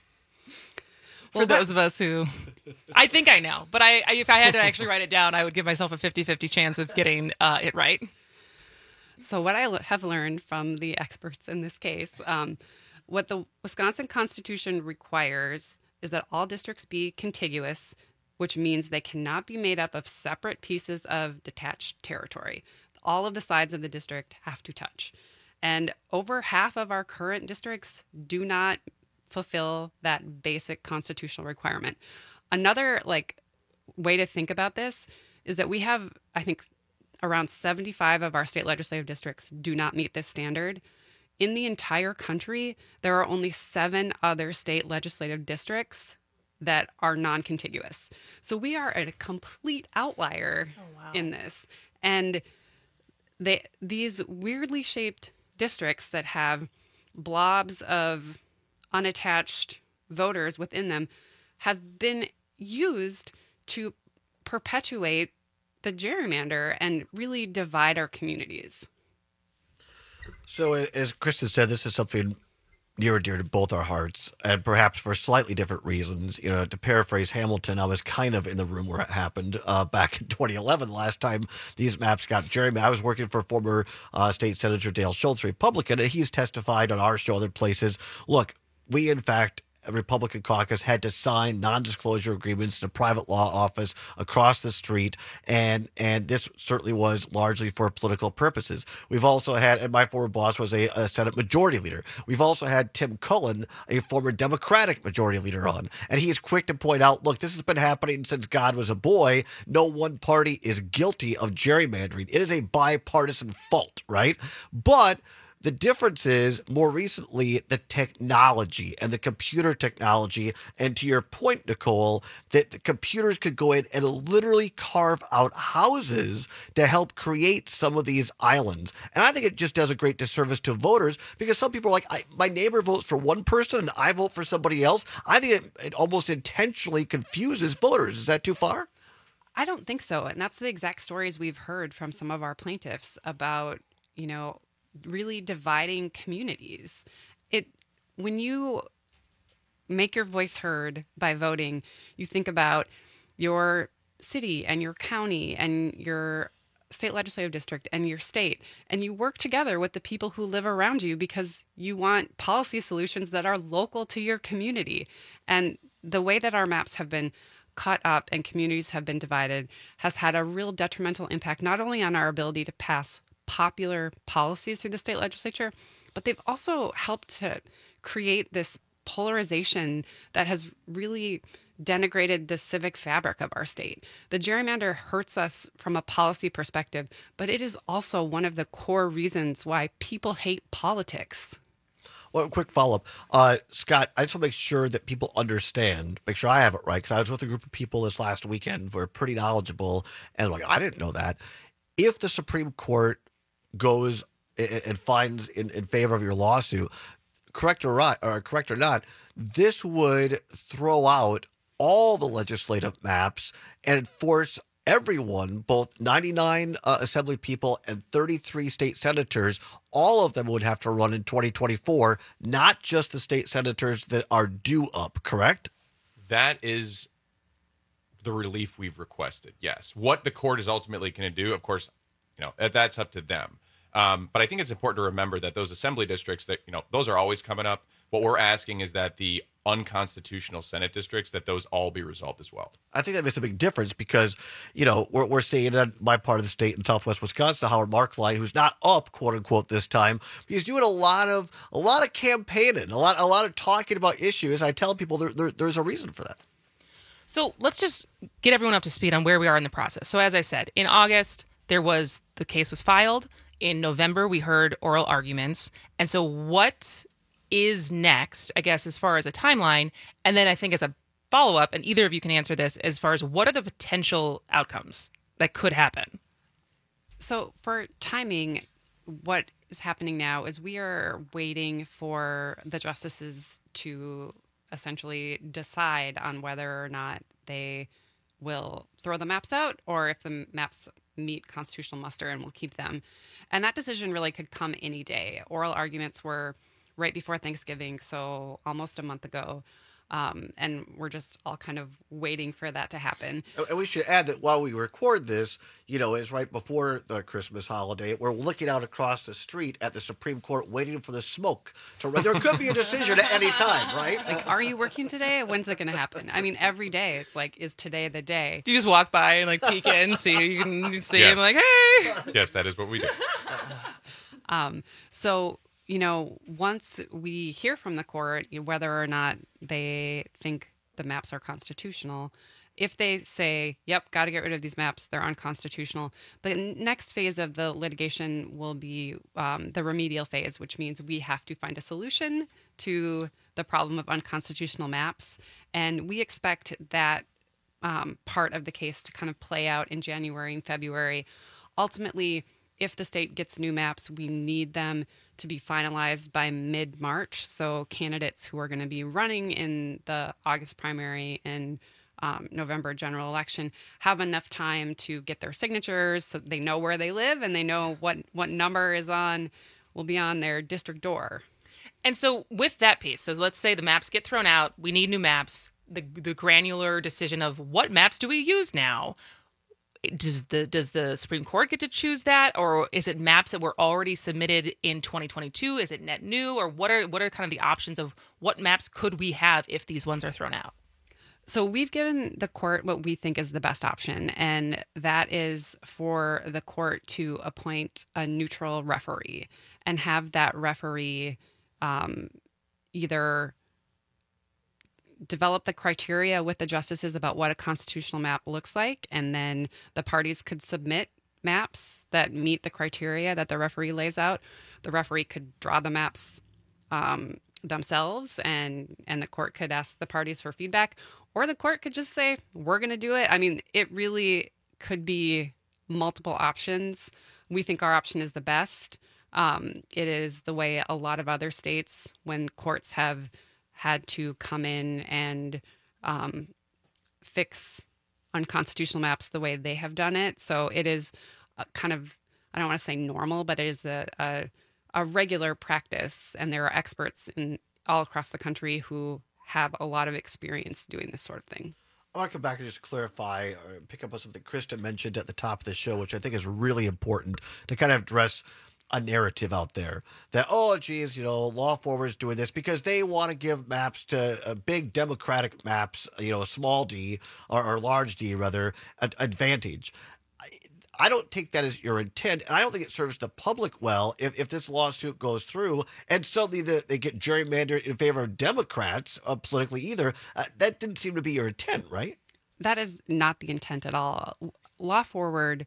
For Well, those of us who, I think I know, but I, I if I had to actually write it down, I would give myself a fifty-fifty chance of getting uh, it right. So what I have learned from the experts in this case, um, what the Wisconsin Constitution requires is that all districts be contiguous, which means they cannot be made up of separate pieces of detached territory. All of the sides of the district have to touch. And over half of our current districts do not fulfill that basic constitutional requirement. Another, like, way to think about this is that we have, I think, around seventy-five of our state legislative districts do not meet this standard. In the entire country, there are only seven other state legislative districts that are non-contiguous. So we are a complete outlier oh, wow. in this. And they these weirdly shaped districts that have blobs of unattached voters within them have been used to perpetuate the gerrymander and really divide our communities. So as Kristen said, this is something near and dear to both our hearts, and perhaps for slightly different reasons. You know, to paraphrase Hamilton, I was kind of in the room where it happened uh, back in twenty eleven, the last time these maps got gerrymandered. I was working for former uh, State Senator Dale Schultz, Republican, and he's testified on our show, other places. Look, we, in fact, a Republican caucus had to sign non-disclosure agreements in a private law office across the street, and and this certainly was largely for political purposes. We've also had, and my former boss was a, a Senate Majority Leader. We've also had Tim Cullen, a former Democratic Majority Leader, on, and he is quick to point out, look, this has been happening since God was a boy. No one party is guilty of gerrymandering. It is a bipartisan fault, right? But the difference is, more recently, the technology and the computer technology. And to your point, Nicole, that the computers could go in and literally carve out houses to help create some of these islands. And I think it just does a great disservice to voters, because some people are like, I, my neighbor votes for one person and I vote for somebody else. I think it, it almost intentionally confuses voters. Is that too far? I don't think so. And that's the exact stories we've heard from some of our plaintiffs about, you know, really dividing communities. It when you make your voice heard by voting, you think about your city and your county and your state legislative district and your state, and you work together with the people who live around you because you want policy solutions that are local to your community. And the way that our maps have been cut up and communities have been divided has had a real detrimental impact, not only on our ability to pass popular policies through the state legislature, but they've also helped to create this polarization that has really denigrated the civic fabric of our state. The gerrymander hurts us from a policy perspective, but it is also one of the core reasons why people hate politics. Well, quick follow-up. Uh, Scott, I just want to make sure that people understand, make sure I have it right, because I was with a group of people this last weekend who are pretty knowledgeable, and like, I didn't know that. If the Supreme Court goes and finds in, in favor of your lawsuit, correct or not, or correct or not, this would throw out all the legislative maps and force everyone, both ninety-nine uh, assembly people and thirty-three state senators, all of them would have to run in twenty twenty-four, not just the state senators that are due up, correct? That is the relief we've requested, yes. What the court is ultimately going to do, of course, you know, that's up to them. Um, but I think it's important to remember that those assembly districts, that, you know, those are always coming up. What we're asking is that the unconstitutional Senate districts, that those all be resolved as well. I think that makes a big difference because, you know, we're, we're seeing in my part of the state in Southwest Wisconsin, Howard Marklein, who's not up, quote unquote, this time. He's doing a lot of a lot of campaigning, a lot a lot of talking about issues. I tell people there, there, there's a reason for that. So let's just get everyone up to speed on where we are in the process. So as I said, in August, there was the case was filed. In November, we heard oral arguments. And so what is next, I guess, as far as a timeline? And then I think as a follow-up, and either of you can answer this, as far as what are the potential outcomes that could happen? So for timing, what is happening now is we are waiting for the justices to essentially decide on whether or not they will throw the maps out or if the maps meet constitutional muster and will keep them. And that decision really could come any day. Oral arguments were right before Thanksgiving, so almost a month ago. Um, and we're just all kind of waiting for that to happen. And we should add that while we record this, you know, is right before the Christmas holiday. We're looking out across the street at the Supreme Court waiting for the smoke to run. There could be a decision at any time, right? Like, are you working today? When's it going to happen? I mean, every day it's like, is today the day? Do you just walk by and like peek in, see you can see yes. him like, hey? Yes, that is what we do. um, so, you know, once we hear from the court whether or not they think the maps are constitutional, if they say, yep, got to get rid of these maps, they're unconstitutional, the next phase of the litigation will be um, the remedial phase, which means we have to find a solution to the problem of unconstitutional maps. And we expect that um, part of the case to kind of play out in January and February. Ultimately, if the state gets new maps, we need them to be finalized by mid-March. So candidates who are going to be running in the August primary and um, November general election have enough time to get their signatures so they know where they live and they know what, what number is on, will be on their district door. And so with that piece, so let's say the maps get thrown out, we need new maps, the the granular decision of what maps do we use now? Does the does the Supreme Court get to choose that, or is it maps that were already submitted in twenty twenty-two? Is it net new, or what are what are kind of the options of what maps could we have if these ones are thrown out? So we've given the court what we think is the best option, and that is for the court to appoint a neutral referee and have that referee um, either develop the criteria with the justices about what a constitutional map looks like, and then the parties could submit maps that meet the criteria that the referee lays out. The referee could draw the maps um, themselves, and and the court could ask the parties for feedback, or the court could just say, we're going to do it. I mean, it really could be multiple options. We think our option is the best. Um, it is the way a lot of other states, when courts have had to come in and um, fix unconstitutional maps the way they have done it. So it is a kind of, I don't want to say normal, but it is a, a, a regular practice. And there are experts in all across the country who have a lot of experience doing this sort of thing. I want to come back and just clarify or pick up on something Kristen mentioned at the top of the show, which I think is really important to kind of address a narrative out there that, oh, geez, you know, Law Forward is doing this because they want to give maps to uh, big Democratic maps, you know, a small d or, or large d, rather, an advantage. I, I don't take that as your intent, and I don't think it serves the public well if, if this lawsuit goes through and suddenly the, they get gerrymandered in favor of Democrats uh, politically either. Uh, that didn't seem to be your intent, right? That is not the intent at all. Law Forward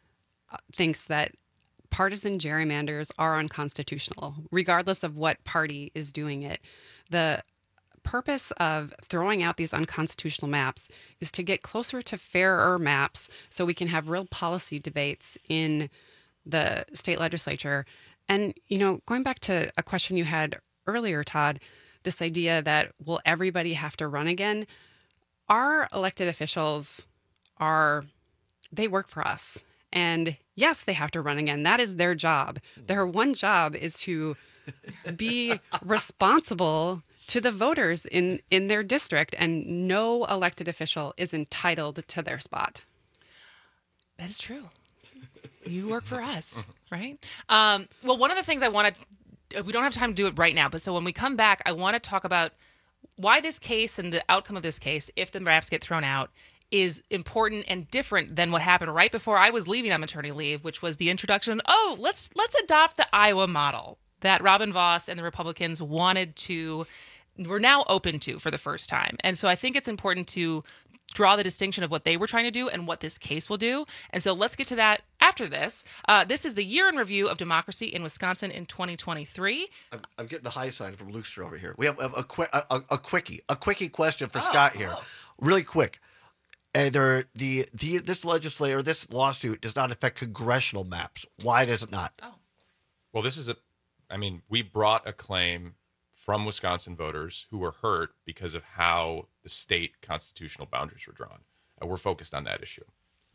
thinks that partisan gerrymanders are unconstitutional, regardless of what party is doing it. The purpose of throwing out these unconstitutional maps is to get closer to fairer maps so we can have real policy debates in the state legislature. And, you know, going back to a question you had earlier, Todd, this idea that will everybody have to run again? Our elected officials are, they work for us. And yes, they have to run again. That is their job. Their one job is to be responsible to the voters in, in their district, and no elected official is entitled to their spot. That is true. You work for us, right? Um, well, one of the things I wanted, we don't have time to do it right now, but so when we come back, I want to talk about why this case and the outcome of this case, if the maps get thrown out, is important and different than what happened right before I was leaving on maternity leave, which was the introduction, oh, let's let's adopt the Iowa model that Robin Vos and the Republicans wanted to, we're now open to for the first time. And so I think it's important to draw the distinction of what they were trying to do and what this case will do. And so let's get to that after this. Uh, this is the year in review of democracy in Wisconsin in twenty twenty-three. I'm, I'm getting the high sign from Lukester over here. We have, have a, quick, a, a, a quickie, a quickie question for oh, Scott here. Oh. Really quick. And there, the the this legislator, this lawsuit does not affect congressional maps. Why does it not? Oh. Well, this is a, I mean, we brought a claim from Wisconsin voters who were hurt because of how the state constitutional boundaries were drawn. And we're focused on that issue.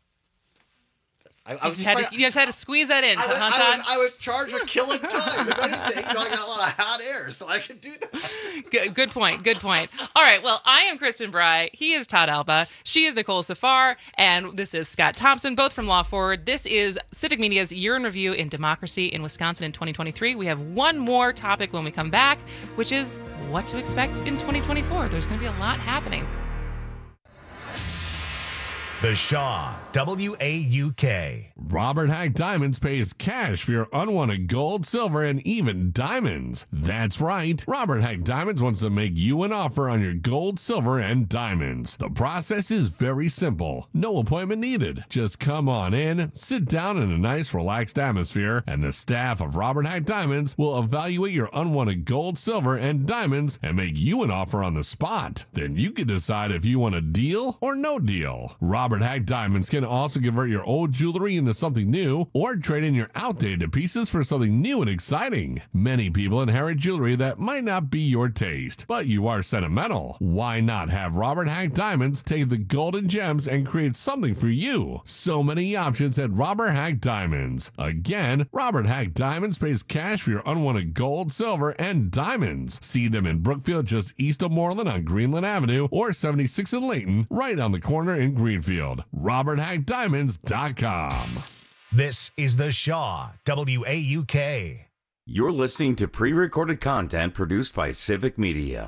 I, I you, was just had trying, to, you just had to squeeze that in, I was, huh, I, was, I was charged with killing time. If anything, you know, I got a lot of hot air, so I can do that. Good, good point. Good point. All right. Well, I am Kristen Bry. He is Todd Alba. She is Nicole Safar. And this is Scott Thompson, both from Law Forward. This is Civic Media's Year in Review in Democracy in Wisconsin in twenty twenty-three. We have one more topic when we come back, which is what to expect in twenty twenty-four. There's going to be a lot happening. The Shaw, W A U K. Robert Hack Diamonds pays cash for your unwanted gold, silver, and even diamonds. That's right. Robert Hack Diamonds wants to make you an offer on your gold, silver, and diamonds. The process is very simple. No appointment needed. Just come on in, sit down in a nice, relaxed atmosphere, and the staff of Robert Hack Diamonds will evaluate your unwanted gold, silver, and diamonds and make you an offer on the spot. Then you can decide if you want a deal or no deal. Robert Hack Diamonds can also convert your old jewelry into something new or trade in your outdated pieces for something new and exciting. Many people inherit jewelry that might not be your taste, but you are sentimental. Why not have Robert Hack Diamonds take the golden gems and create something for you? So many options at Robert Hack Diamonds. Again, Robert Hack Diamonds pays cash for your unwanted gold, silver, and diamonds. See them in Brookfield just east of Moreland on Greenland Avenue or seventy-six in Layton, right on the corner in Greenfield. Robert Hack Diamonds dot com. This is The Shaw, W A U K. You're listening to pre-recorded content produced by Civic Media.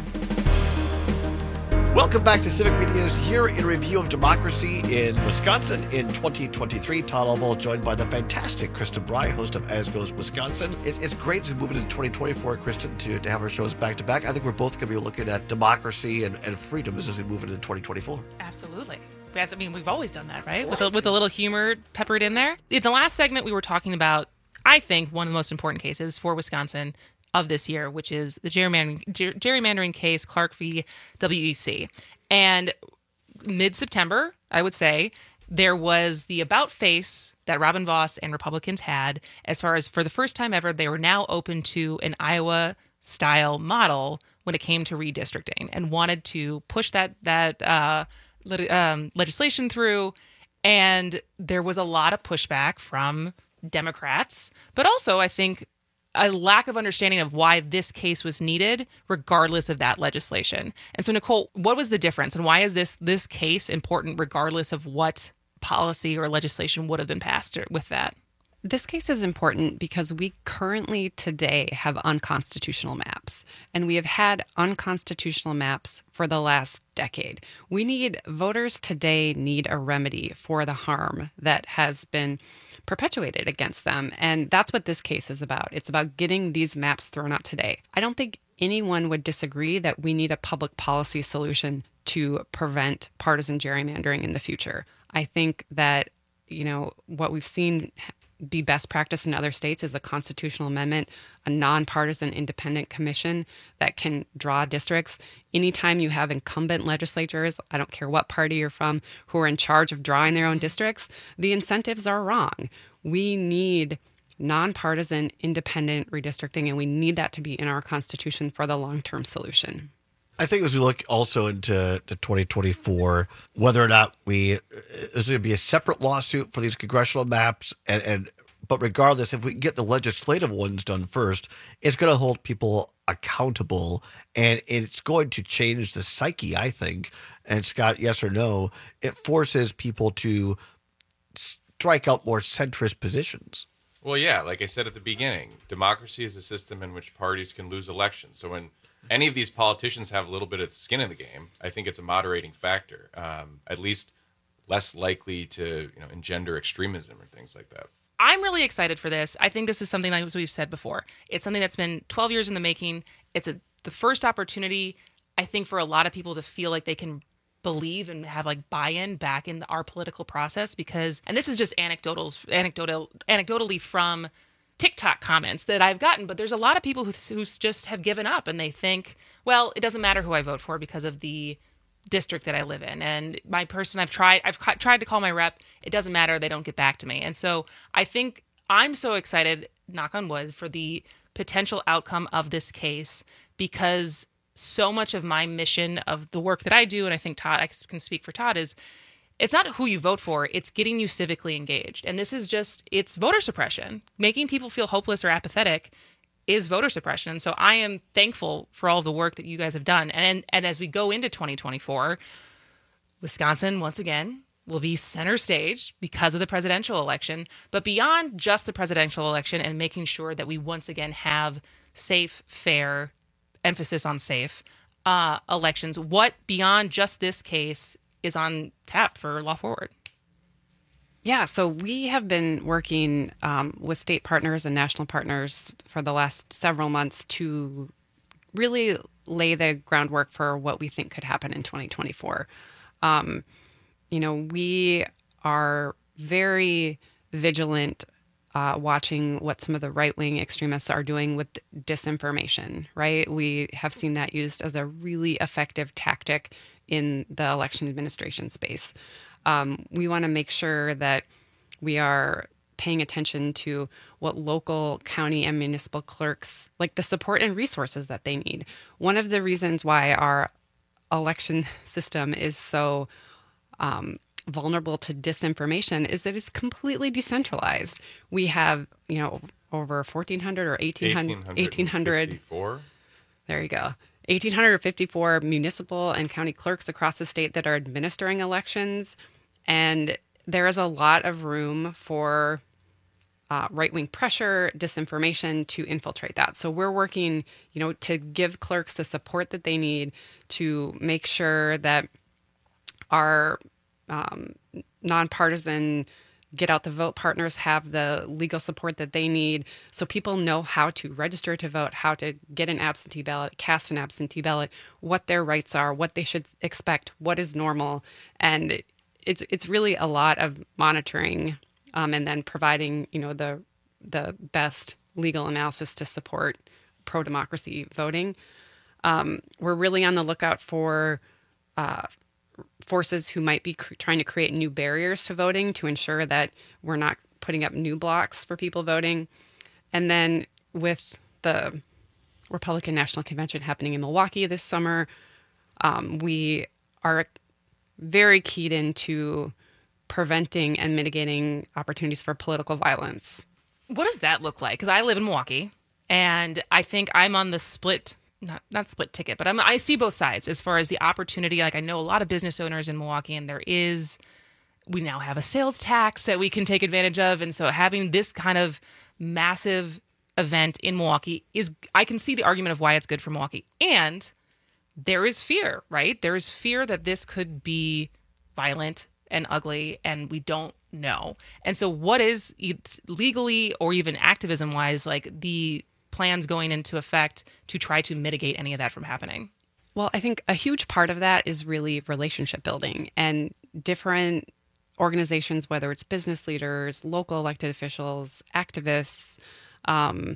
Welcome back to Civic Media's Year in Review of Democracy in Wisconsin in twenty twenty-three. Todd Albaugh joined by the fantastic Kristen Bry, host of As Goes Wisconsin. It, it's great to move into twenty twenty-four, Kristen, to, to have our shows back to back. I think we're both going to be looking at democracy and, and freedom as we move into twenty twenty-four. Absolutely. That's, I mean, we've always done that, right? With a, with a little humor peppered in there. In the last segment, we were talking about, I think, one of the most important cases for Wisconsin of this year, which is the gerrymandering, ger- gerrymandering case, Clark v. W E C. And mid-September, I would say, there was the about face that Robin Vos and Republicans had as far as, for the first time ever, they were now open to an Iowa-style model when it came to redistricting and wanted to push that that uh, lit- um, legislation through. And there was a lot of pushback from Democrats, but also, I think, a lack of understanding of why this case was needed, regardless of that legislation. And so, Nicole, what was the difference, and why is this this case important, regardless of what policy or legislation would have been passed with that? This case is important because we currently today have unconstitutional maps, and we have had unconstitutional maps for the last decade. We need, voters today need a remedy for the harm that has been perpetuated against them. And that's what this case is about. It's about getting these maps thrown out today. I don't think anyone would disagree that we need a public policy solution to prevent partisan gerrymandering in the future. I think that, you know, what we've seen be best practice in other states is a constitutional amendment, a nonpartisan independent commission that can draw districts. Anytime you have incumbent legislatures, I don't care what party you're from, who are in charge of drawing their own districts, the incentives are wrong. We need nonpartisan independent redistricting, and we need that to be in our Constitution for the long-term solution. I think as we look also into to twenty twenty-four, whether or not we, there's going to be a separate lawsuit for these congressional maps, and, and but regardless, if we get the legislative ones done first, it's going to hold people accountable, and it's going to change the psyche, I think. And Scott, yes or no, it forces people to strike out more centrist positions. Well, yeah, like I said at the beginning, democracy is a system in which parties can lose elections. So when any of these politicians have a little bit of skin in the game, I think it's a moderating factor, um, at least less likely to, you know, engender extremism or things like that. I'm really excited for this. I think this is something like we've said before. It's something that's been twelve years in the making. It's a, the first opportunity, I think, for a lot of people to feel like they can believe and have like buy-in back in our political process, because, and this is just anecdotal, anecdotal, anecdotally from TikTok comments that I've gotten, but there's a lot of people who, who just have given up, and they think, well, it doesn't matter who I vote for because of the district that I live in. And my person I've tried, I've ca- tried to call my rep. It doesn't matter. They don't get back to me. And so I think I'm so excited, knock on wood, for the potential outcome of this case, because so much of my mission of the work that I do, and I think Todd, I can speak for Todd, is it's not who you vote for, it's getting you civically engaged. And this is just, it's voter suppression. Making people feel hopeless or apathetic is voter suppression. And so I am thankful for all the work that you guys have done. And, and as we go into twenty twenty-four, Wisconsin, once again, will be center stage because of the presidential election. But beyond just the presidential election and making sure that we once again have safe, fair, emphasis on safe, uh, elections, what beyond just this case is on tap for Law Forward? Yeah, so we have been working um, with state partners and national partners for the last several months to really lay the groundwork for what we think could happen in twenty twenty-four. Um, you know, we are very vigilant uh, watching what some of the right-wing extremists are doing with disinformation, right? We have seen that used as a really effective tactic in the election administration space. Um, we want to make sure that we are paying attention to what local, county, and municipal clerks, like the support and resources that they need. One of the reasons why our election system is so um, vulnerable to disinformation is that it's completely decentralized. We have, you know, over fourteen hundred or eighteen hundred, eighteen hundred. There you go. one thousand eight hundred fifty-four municipal and county clerks across the state that are administering elections. And there is a lot of room for uh, right-wing pressure, disinformation to infiltrate that. So we're working, you know, to give clerks the support that they need to make sure that our um, nonpartisan get out the vote partners have the legal support that they need so people know how to register to vote, how to get an absentee ballot, cast an absentee ballot, what their rights are, what they should expect, what is normal. And it's it's really a lot of monitoring um, and then providing, you know, the the best legal analysis to support pro-democracy voting. Um, we're really on the lookout for uh, forces who might be cr- trying to create new barriers to voting to ensure that we're not putting up new blocks for people voting. And then with the Republican National Convention happening in Milwaukee this summer, um, we are very keyed into preventing and mitigating opportunities for political violence. What does that look like? Because I live in Milwaukee, and I think I'm on the split, not not split ticket, but I'm, I see both sides as far as the opportunity. Like I know a lot of business owners in Milwaukee, and there is, we now have a sales tax that we can take advantage of. And so having this kind of massive event in Milwaukee is, I can see the argument of why it's good for Milwaukee. And there is fear, right? There is fear that this could be violent and ugly, and we don't know. And so what is legally or even activism-wise, like the plans going into effect to try to mitigate any of that from happening? Well, I think a huge part of that is really relationship building, and different organizations, whether it's business leaders, local elected officials, activists, um,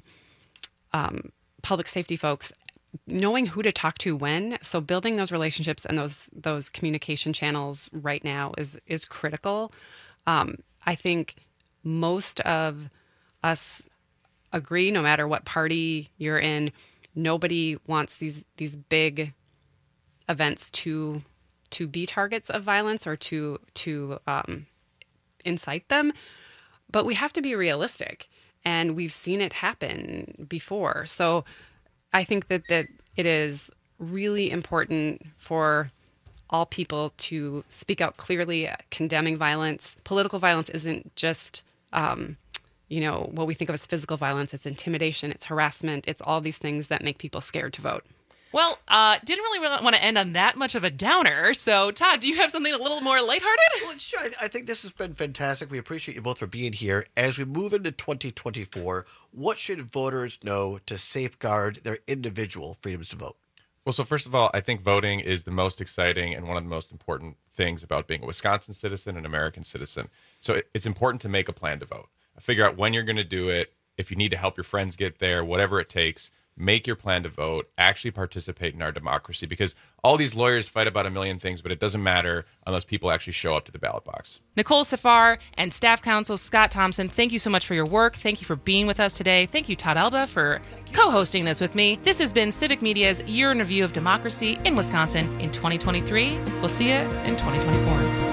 um, public safety folks, knowing who to talk to when. So building those relationships and those those communication channels right now is is critical. Um, I think most of us agree, no matter what party you're in, nobody wants these these big events to to be targets of violence or to to um, incite them. But we have to be realistic, and we've seen it happen before. So I think that, that it is really important for all people to speak out clearly, condemning violence. Political violence isn't just, um, you know, what we think of as physical violence. It's intimidation, it's harassment, it's all these things that make people scared to vote. Well, uh, didn't really want to end on that much of a downer. So, Todd, do you have something a little more lighthearted? Well, sure. I, I think this has been fantastic. We appreciate you both for being here. As we move into twenty twenty-four, what should voters know to safeguard their individual freedoms to vote? Well, so first of all, I think voting is the most exciting and one of the most important things about being a Wisconsin citizen and American citizen. So it, it's important to make a plan to vote. Figure out when you're going to do it. If you need to help your friends get there, whatever it takes, make your plan to vote, actually participate in our democracy, because all these lawyers fight about a million things, but it doesn't matter unless people actually show up to the ballot box. Nicole Safar and staff counsel Scott Thompson, thank you so much for your work. Thank you for being with us today. Thank you, Todd Alba, for co-hosting this with me. This has been Civic Media's Year in Review of Democracy in Wisconsin in twenty twenty-three. We'll see you in twenty twenty-four.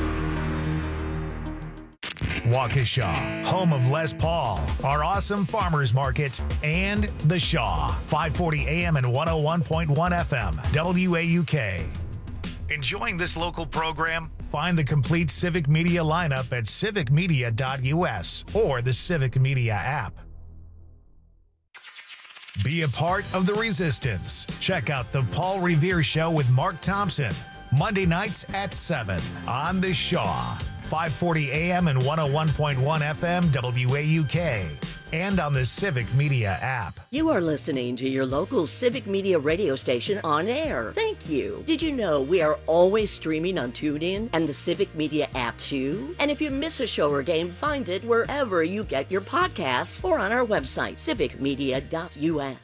Waukesha, home of Les Paul, our awesome farmers market, and The Shaw, five forty A M and one oh one point one F M, W A U K. Enjoying this local program? Find the complete Civic Media lineup at civic media dot U S or the Civic Media app. Be a part of the resistance. Check out The Paul Revere Show with Mark Thompson, Monday nights at seven on The Shaw, five forty A M and one oh one point one F M W A U K, and on the Civic Media app. You are listening to your local Civic Media radio station on air. Thank you. Did you know we are always streaming on TuneIn and the Civic Media app too? And if you miss a show or game, find it wherever you get your podcasts or on our website, civic media dot U S.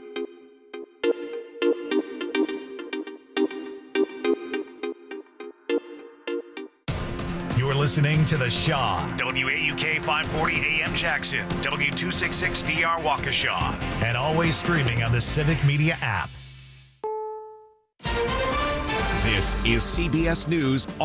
You're listening to The Shaw, W A U K five forty A M Jackson, W two sixty-six D R Waukesha, and always streaming on the Civic Media app. This is C B S News